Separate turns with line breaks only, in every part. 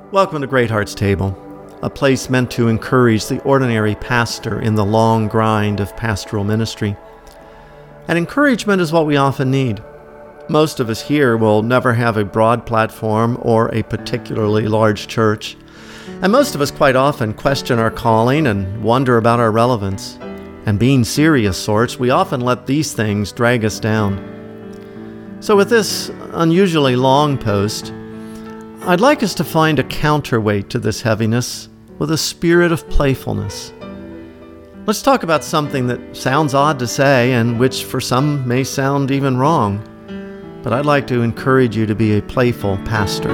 Welcome to Great Hearts Table, a place meant to encourage the ordinary pastor in the long grind of pastoral ministry. And encouragement is what we often need. Most of us here will never have a broad platform or a particularly large church, and most of us quite often question our calling and wonder about our relevance. And being serious sorts, we often let these things drag us down. So with this unusually long post, I'd like us to find a counterweight to this heaviness with a spirit of playfulness. Let's talk about something that sounds odd to say and which for some may sound even wrong, but I'd like to encourage you to be a playful pastor.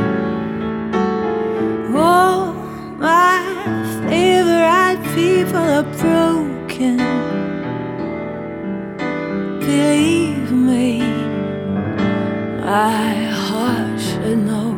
Oh, my favorite people are broken. Believe me, my heart should know.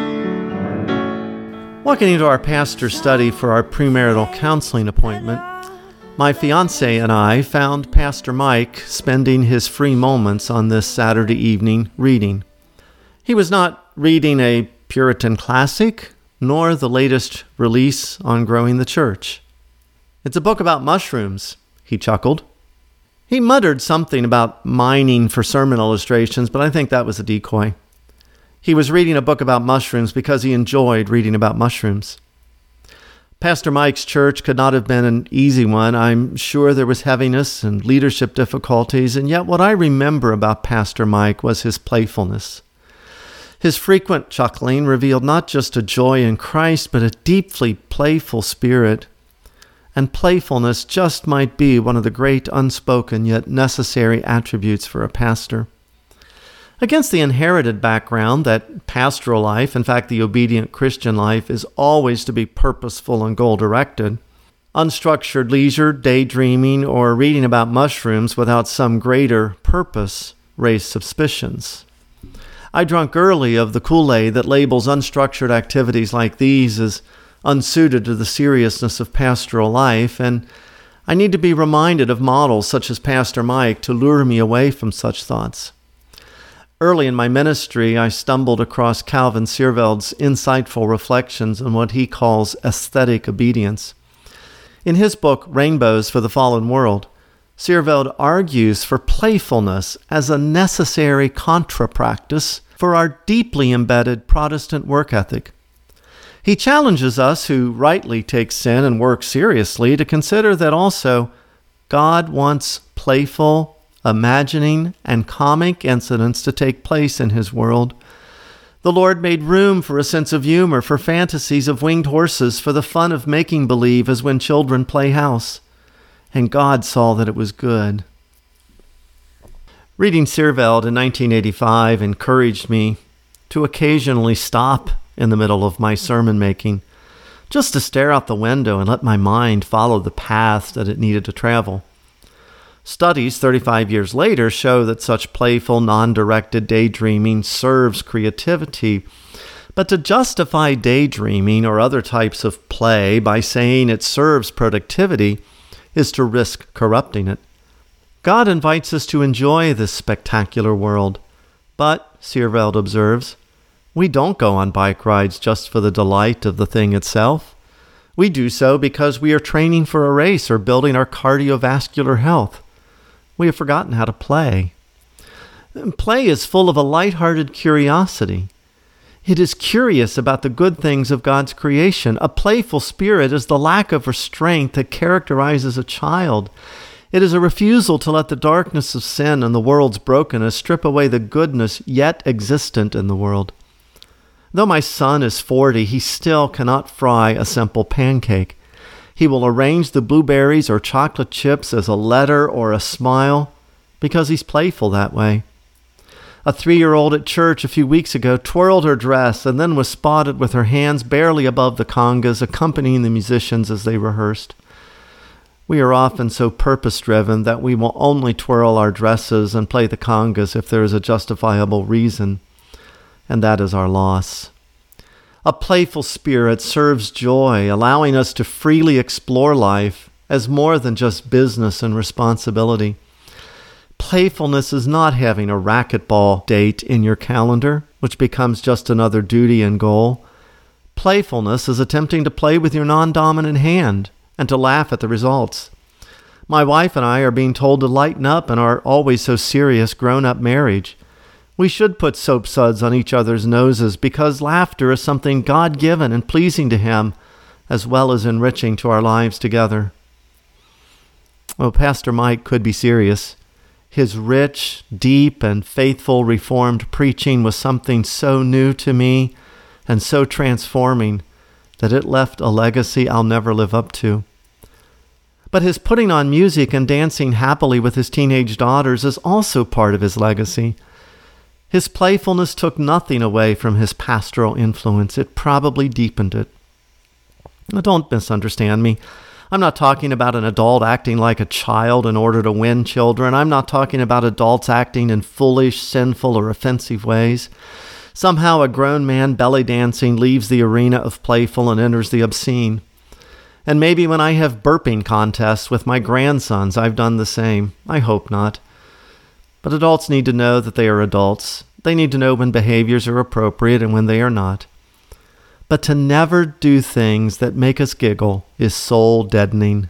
Walking into our pastor's study for our premarital counseling appointment, my fiancée and I found Pastor Mike spending his free moments on this Saturday evening reading. He was not reading a Puritan classic, nor the latest release on growing the church. It's a book about mushrooms, he chuckled. He muttered something about mining for sermon illustrations, but I think that was a decoy. He was reading a book about mushrooms because he enjoyed reading about mushrooms. Pastor Mike's church could not have been an easy one. I'm sure there was heaviness and leadership difficulties, and yet what I remember about Pastor Mike was his playfulness. His frequent chuckling revealed not just a joy in Christ, but a deeply playful spirit. And playfulness just might be one of the great unspoken yet necessary attributes for a pastor. Against the inherited background that pastoral life, in fact the obedient Christian life, is always to be purposeful and goal-directed, unstructured leisure, daydreaming, or reading about mushrooms without some greater purpose raise suspicions. I drunk early of the Kool-Aid that labels unstructured activities like these as unsuited to the seriousness of pastoral life, and I need to be reminded of models such as Pastor Mike to lure me away from such thoughts. Early in my ministry, I stumbled across Calvin Seerveld's insightful reflections on what he calls aesthetic obedience. In his book, Rainbows for the Fallen World, Seerveld argues for playfulness as a necessary contra-practice for our deeply embedded Protestant work ethic. He challenges us who rightly take sin and work seriously to consider that also God wants playful, imagining, and comic incidents to take place in his world. The Lord made room for a sense of humor, for fantasies of winged horses, for the fun of making believe as when children play house. And God saw that it was good. Reading Seerveld in 1985 encouraged me to occasionally stop in the middle of my sermon making, just to stare out the window and let my mind follow the path that it needed to travel. Studies 35 years later show that such playful, non-directed daydreaming serves creativity. But to justify daydreaming or other types of play by saying it serves productivity is to risk corrupting it. God invites us to enjoy this spectacular world. But, Seerveld observes, we don't go on bike rides just for the delight of the thing itself. We do so because we are training for a race or building our cardiovascular health. We have forgotten how to play. Play is full of a light-hearted curiosity. It is curious about the good things of God's creation. A playful spirit is the lack of restraint that characterizes a child. It is a refusal to let the darkness of sin and the world's brokenness strip away the goodness yet existent in the world. Though my son is 40, he still cannot fry a simple pancake. He will arrange the blueberries or chocolate chips as a letter or a smile because he's playful that way. A 3-year-old at church a few weeks ago twirled her dress and then was spotted with her hands barely above the congas, accompanying the musicians as they rehearsed. We are often so purpose-driven that we will only twirl our dresses and play the congas if there is a justifiable reason, and that is our loss. A playful spirit serves joy, allowing us to freely explore life as more than just business and responsibility. Playfulness is not having a racquetball date in your calendar, which becomes just another duty and goal. Playfulness is attempting to play with your non-dominant hand and to laugh at the results. My wife and I are being told to lighten up in our always so serious grown-up marriage. We should put soap suds on each other's noses because laughter is something God-given and pleasing to Him, as well as enriching to our lives together. Oh, Pastor Mike could be serious. His rich, deep, and faithful Reformed preaching was something so new to me and so transforming that it left a legacy I'll never live up to. But his putting on music and dancing happily with his teenage daughters is also part of his legacy. His playfulness took nothing away from his pastoral influence. It probably deepened it. Now, don't misunderstand me. I'm not talking about an adult acting like a child in order to win children. I'm not talking about adults acting in foolish, sinful, or offensive ways. Somehow a grown man belly dancing leaves the arena of playful and enters the obscene. And maybe when I have burping contests with my grandsons, I've done the same. I hope not. But adults need to know that they are adults. They need to know when behaviors are appropriate and when they are not. But to never do things that make us giggle is soul-deadening.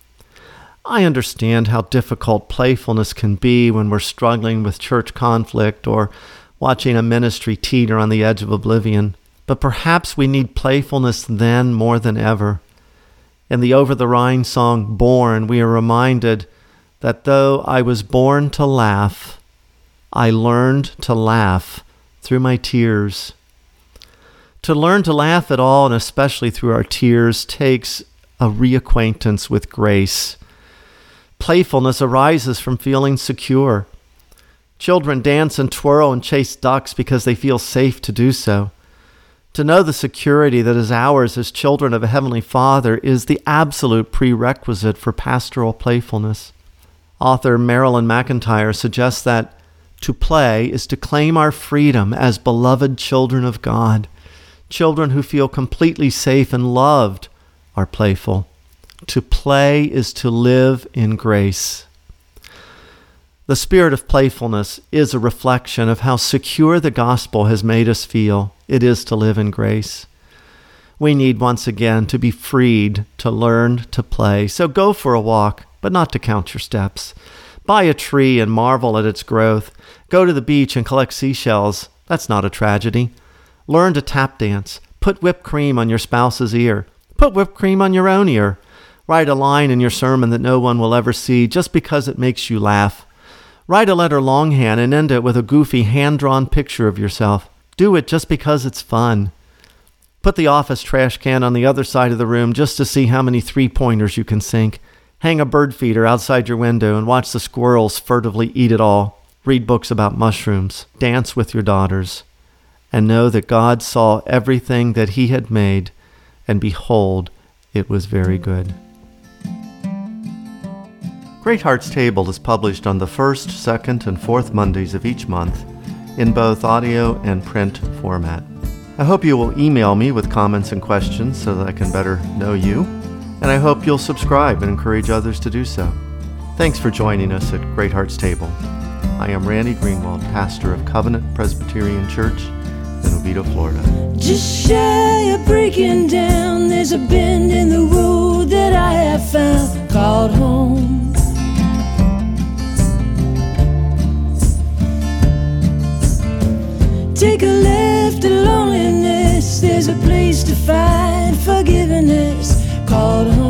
I understand how difficult playfulness can be when we're struggling with church conflict or watching a ministry teeter on the edge of oblivion. But perhaps we need playfulness then more than ever. In the Over the Rhine song, Born, we are reminded that though I was born to laugh, I learned to laugh through my tears. To learn to laugh at all, and especially through our tears, takes a reacquaintance with grace. Playfulness arises from feeling secure. Children dance and twirl and chase ducks because they feel safe to do so. To know the security that is ours as children of a Heavenly Father is the absolute prerequisite for pastoral playfulness. Author Marilyn McIntyre suggests that to play is to claim our freedom as beloved children of God. Children who feel completely safe and loved are playful. To play is to live in grace. The spirit of playfulness is a reflection of how secure the gospel has made us feel it is to live in grace. We need once again to be freed to learn to play. So go for a walk, but not to count your steps. Buy a tree and marvel at its growth. Go to the beach and collect seashells. That's not a tragedy. Learn to tap dance. Put whipped cream on your spouse's ear. Put whipped cream on your own ear. Write a line in your sermon that no one will ever see just because it makes you laugh. Write a letter longhand and end it with a goofy hand-drawn picture of yourself. Do it just because it's fun. Put the office trash can on the other side of the room just to see how many three-pointers you can sink. Hang a bird feeder outside your window and watch the squirrels furtively eat it all. Read books about mushrooms. Dance with your daughters. And know that God saw everything that He had made, and behold, it was very good. Great Hearts Table is published on the first, second, and fourth Mondays of each month in both audio and print format. I hope you will email me with comments and questions so that I can better know you, and I hope you'll subscribe and encourage others to do so. Thanks for joining us at Great Hearts Table. I am Randy Greenwald, pastor of Covenant Presbyterian Church in Oviedo, Florida.
Just shy of breaking down, there's a bend in the road that I have found called home. Take a left to loneliness, there's a place to find forgiveness called home.